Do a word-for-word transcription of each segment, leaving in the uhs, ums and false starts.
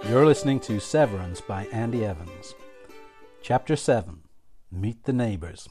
You're listening to Severance by Andy Evans. Chapter seven. Meet the Neighbors.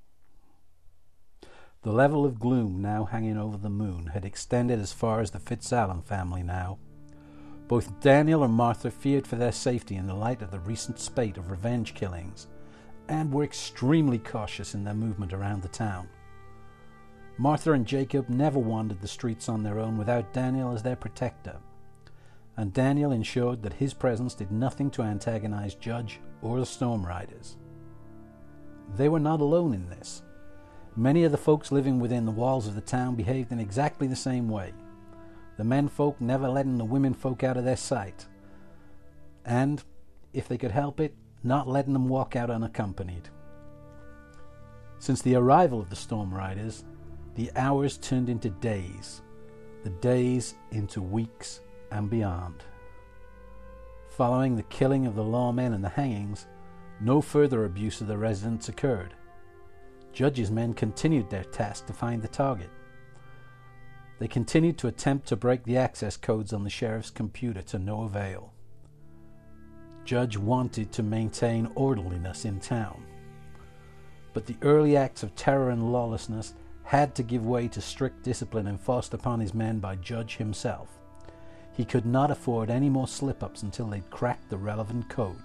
The level of gloom now hanging over the moon had extended as far as the Fitzallen family now. Both Daniel and Martha feared for their safety in the light of the recent spate of revenge killings, and were extremely cautious in their movement around the town. Martha and Jacob never wandered the streets on their own without Daniel as their protector, and Daniel ensured that his presence did nothing to antagonize Judge or the Storm Riders. They were not alone in this. Many of the folks living within the walls of the town behaved in exactly the same way, the men folk never letting the women folk out of their sight, and, if they could help it, not letting them walk out unaccompanied. Since the arrival of the Storm Riders, the hours turned into days, the days into weeks and beyond. Following the killing of the lawmen and the hangings, no further abuse of the residents occurred. Judge's men continued their task to find the target. They continued to attempt to break the access codes on the sheriff's computer to no avail. Judge wanted to maintain orderliness in town, but the early acts of terror and lawlessness had to give way to strict discipline enforced upon his men by Judge himself. He could not afford any more slip-ups until they'd cracked the relevant code.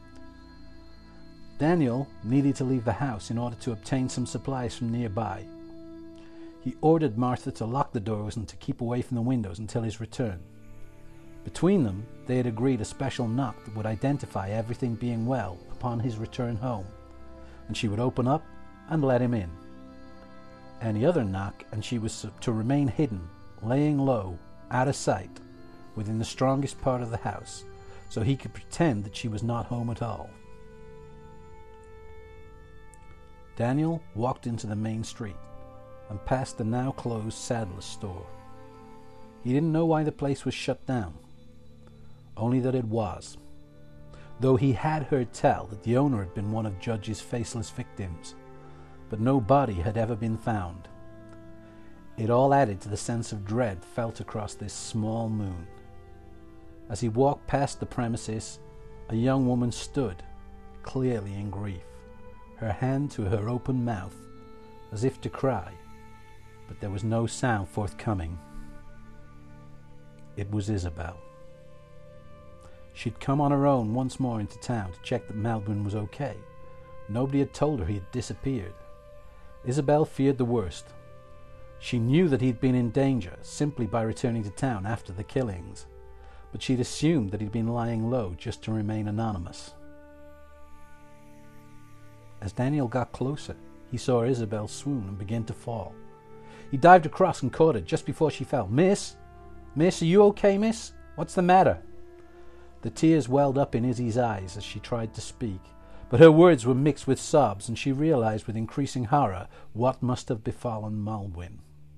Daniel needed to leave the house in order to obtain some supplies from nearby. He ordered Martha to lock the doors and to keep away from the windows until his return. Between them, they had agreed a special knock that would identify everything being well upon his return home, and she would open up and let him in. Any other knock, and she was to remain hidden, laying low, out of sight, within the strongest part of the house, so he could pretend that she was not home at all. Daniel walked into the main street and past the now closed saddler's store. He didn't know why the place was shut down, only that it was, though he had heard tell that the owner had been one of Judge's faceless victims, but no body had ever been found. It all added to the sense of dread felt across this small moon. As he walked past the premises, a young woman stood, clearly in grief, her hand to her open mouth, as if to cry, but there was no sound forthcoming. It was Isabel. She'd come on her own once more into town to check that Maldwin was okay. Nobody had told her he had disappeared. Isabel feared the worst. She knew that he'd been in danger simply by returning to town after the killings, but she'd assumed that he'd been lying low just to remain anonymous. As Daniel got closer, he saw Isabel swoon and begin to fall. He dived across and caught her just before she fell. "Miss? Miss, are you okay, miss? What's the matter?" The tears welled up in Izzy's eyes as she tried to speak, but her words were mixed with sobs, and she realized with increasing horror what must have befallen Maldwin.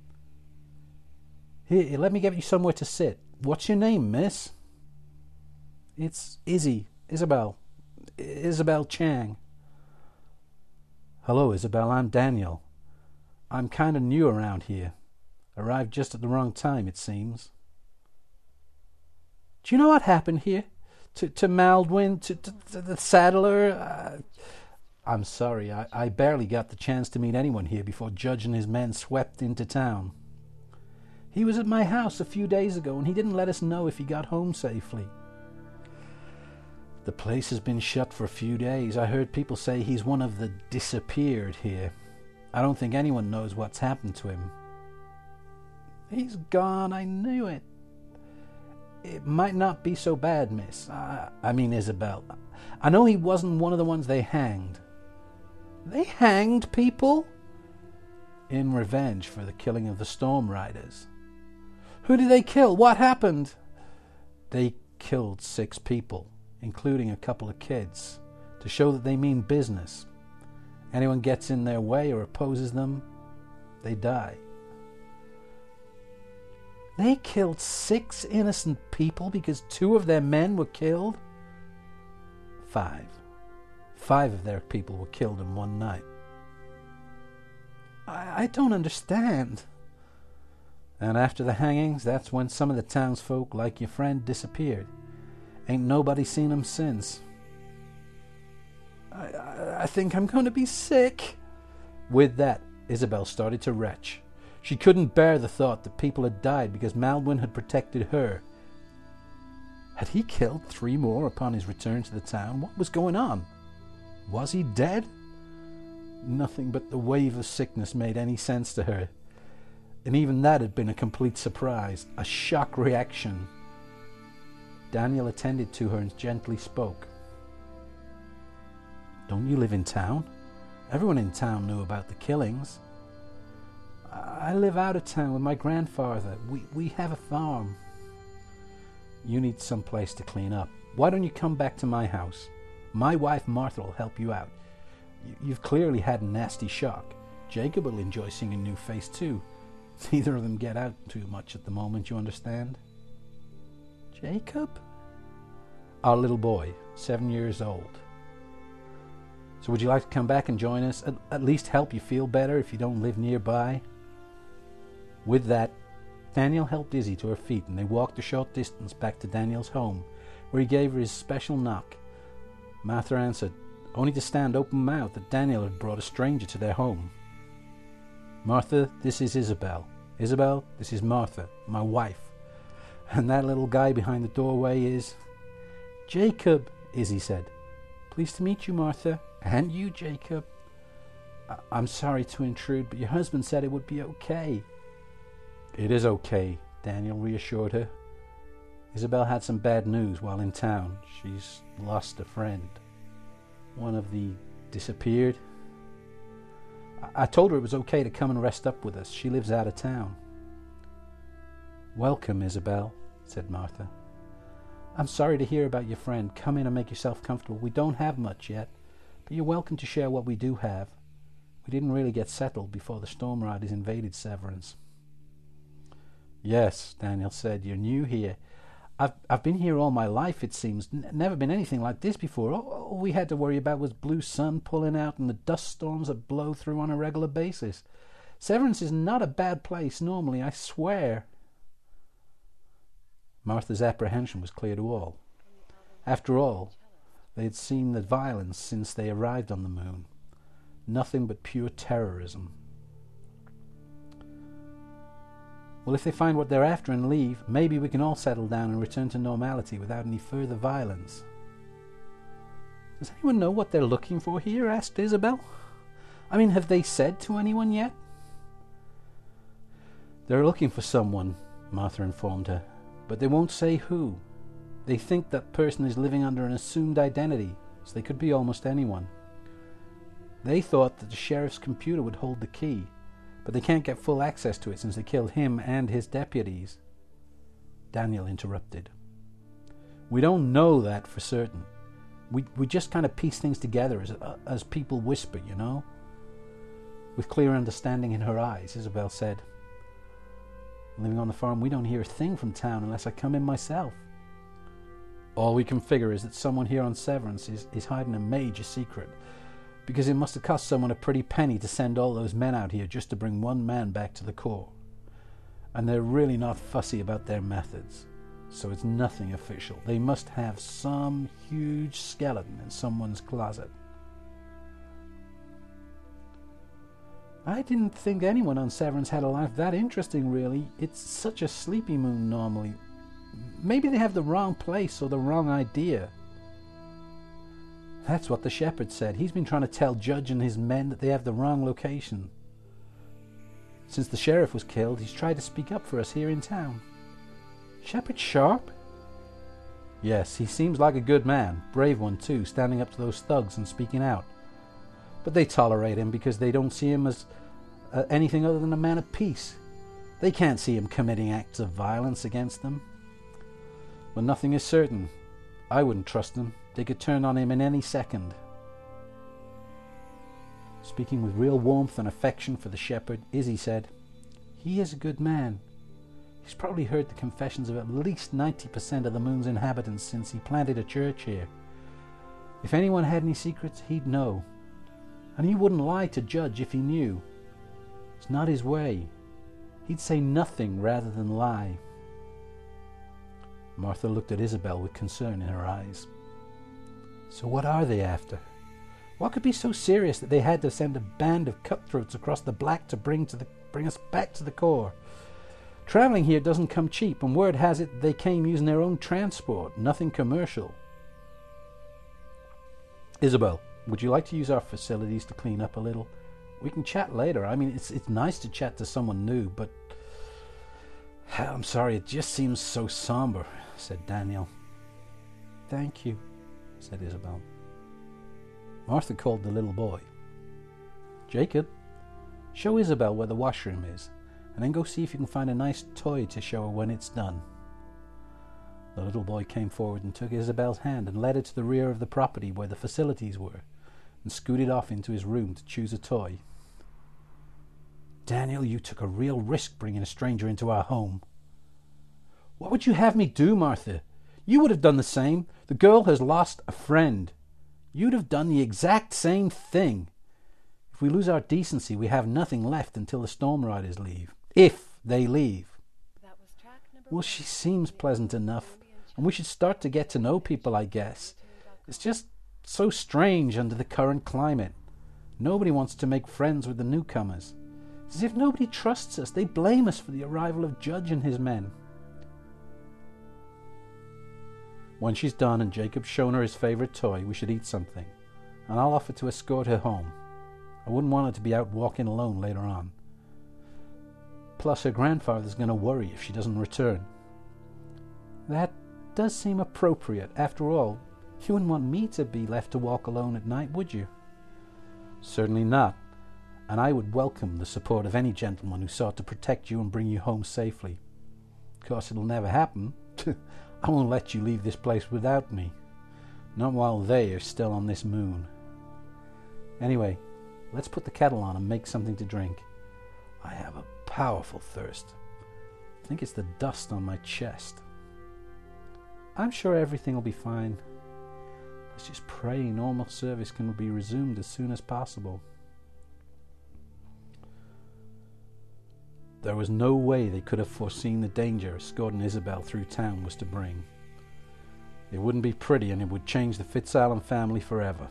"Here, let me get you somewhere to sit. What's your name, miss?" "It's Izzy. Isabel. Isabel Chang." "Hello, Isabel. I'm Daniel. I'm kind of new around here. Arrived just at the wrong time, it seems." "Do you know what happened here? To to Maldwin? To, to, to the saddler? Uh, I'm sorry. I, I barely got the chance to meet anyone here before Judge and his men swept into town. He was at my house a few days ago, and he didn't let us know if he got home safely. The place has been shut for a few days. I heard people say he's one of the disappeared here. I don't think anyone knows what's happened to him." "He's gone. I knew it." "It might not be so bad, miss. I, I mean, Isabel. I know he wasn't one of the ones they hanged." "They hanged people?" "In revenge for the killing of the Storm Riders." "Who did they kill? What happened?" "They killed six people, including a couple of kids, to show that they mean business. Anyone gets in their way or opposes them, they die." "They killed six innocent people because two of their men were killed?" Five. Five of their people were killed in one night." I, I don't understand." And after the hangings, that's when some of the townsfolk, like your friend, disappeared. Ain't nobody seen him since. I, I, I think I'm going to be sick. With that, Isabel started to retch. She couldn't bear the thought that people had died because Maldwin had protected her. Had he killed three more upon his return to the town? What was going on? Was he dead? Nothing but the wave of sickness made any sense to her. And even that had been a complete surprise, a shock reaction. Daniel attended to her and gently spoke. Don't you live in town? Everyone in town knew about the killings. I live out of town with my grandfather. We, we have a farm. You need some place to clean up. Why don't you come back to my house? My wife Martha will help you out. You've clearly had a nasty shock. Jacob will enjoy seeing a new face too. Neither of them get out too much at the moment, you understand? Jacob? Our little boy, seven years old. So would you like to come back and join us? At, at least help you feel better if you don't live nearby? With that, Daniel helped Izzy to her feet, and they walked a short distance back to Daniel's home, where he gave her his special knock. Martha answered, only to stand open-mouthed that Daniel had brought a stranger to their home. Martha, this is Isabel. Isabel, this is Martha, my wife. And that little guy behind the doorway is... Jacob, Izzy said. Pleased to meet you, Martha. And you, Jacob. I- I'm sorry to intrude, but your husband said it would be okay. It is okay, Daniel reassured her. Isabel had some bad news while in town. She's lost a friend. One of the disappeared. I told her it was okay to come and rest up with us. She lives out of town. Welcome, Isabel, said Martha. I'm sorry to hear about your friend. Come in and make yourself comfortable. We don't have much yet, but you're welcome to share what we do have. We didn't really get settled before the Storm Riders invaded Severance. Yes, Daniel said, you're new here. I've I've been here all my life, it seems. N- never been anything like this before. All, all we had to worry about was blue sun pulling out and the dust storms that blow through on a regular basis. Severance is not a bad place normally, I swear. Martha's apprehension was clear to all. After all, they had seen the violence since they arrived on the moon. Nothing but pure terrorism. Well, if they find what they're after and leave, maybe we can all settle down and return to normality without any further violence. Does anyone know what they're looking for here? Asked Isabel. I mean, have they said to anyone yet? They're looking for someone, Martha informed her, but they won't say who. They think that person is living under an assumed identity, so they could be almost anyone. They thought that the sheriff's computer would hold the key, but they can't get full access to it since they killed him and his deputies. Daniel interrupted. We don't know that for certain. We we just kind of piece things together as uh, as people whisper, you know? With clear understanding in her eyes, Isabel said, living on the farm, we don't hear a thing from town unless I come in myself. All we can figure is that someone here on Severance is, is hiding a major secret, because it must have cost someone a pretty penny to send all those men out here just to bring one man back to the core. And they're really not fussy about their methods, so it's nothing official. They must have some huge skeleton in someone's closet. I didn't think anyone on Severance had a life that interesting, really. It's such a sleepy moon normally. Maybe they have the wrong place or the wrong idea. That's what the shepherd said. He's been trying to tell Judge and his men that they have the wrong location. Since the sheriff was killed, he's tried to speak up for us here in town. Shepherd Sharp? Yes, he seems like a good man. Brave one too, standing up to those thugs and speaking out. But they tolerate him because they don't see him as uh, anything other than a man of peace. They can't see him committing acts of violence against them. But nothing is certain. I wouldn't trust them. They could turn on him in any second. Speaking with real warmth and affection for the shepherd, Izzy said, He is a good man. He's probably heard the confessions of at least ninety percent of the moon's inhabitants since he planted a church here. If anyone had any secrets, he'd know. And he wouldn't lie to Judge if he knew. It's not his way. He'd say nothing rather than lie. Martha looked at Isabel with concern in her eyes. So what are they after? What could be so serious that they had to send a band of cutthroats across the Black to bring to the bring us back to the core? Travelling here doesn't come cheap, and word has it they came using their own transport, nothing commercial. Isabel, would you like to use our facilities to clean up a little? We can chat later. I mean, it's it's nice to chat to someone new, but I'm sorry, it just seems so somber, said Daniel. Thank you, said Isabel. Martha called the little boy. Jacob, show Isabel where the washroom is, and then go see if you can find a nice toy to show her when it's done. The little boy came forward and took Isabel's hand and led her to the rear of the property where the facilities were, and scooted off into his room to choose a toy. Daniel, you took a real risk bringing a stranger into our home. What would you have me do, Martha? You would have done the same. The girl has lost a friend. You'd have done the exact same thing. If we lose our decency, we have nothing left until the Storm Riders leave. If they leave. That was track number Well, she seems pleasant enough, and we should start to get to know people, I guess. It's just so strange under the current climate. Nobody wants to make friends with the newcomers. It's as if nobody trusts us. They blame us for the arrival of Judge and his men. When she's done and Jacob's shown her his favourite toy, we should eat something, and I'll offer to escort her home. I wouldn't want her to be out walking alone later on. Plus, her grandfather's going to worry if she doesn't return. That does seem appropriate. After all, you wouldn't want me to be left to walk alone at night, would you? Certainly not, and I would welcome the support of any gentleman who sought to protect you and bring you home safely. Of course, it'll never happen. I won't let you leave this place without me. Not while they are still on this moon. Anyway, let's put the kettle on and make something to drink. I have a powerful thirst. I think it's the dust on my chest. I'm sure everything will be fine. Let's just pray normal service can be resumed as soon as possible. There was no way they could have foreseen the danger escorting Isabel through town was to bring. It wouldn't be pretty, and it would change the Fitzallen family forever.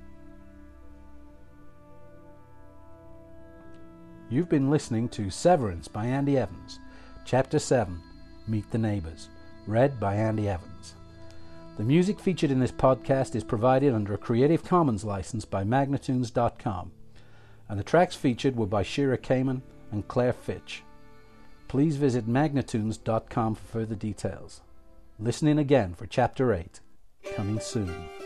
You've been listening to Severance by Andy Evans, Chapter seven, Meet the Neighbors, read by Andy Evans. The music featured in this podcast is provided under a Creative Commons license by Magnatunes dot com, and the tracks featured were by Shira Kamen and Claire Fitch. Please visit Magnatunes dot com for further details. Listen in again for Chapter eight, coming soon.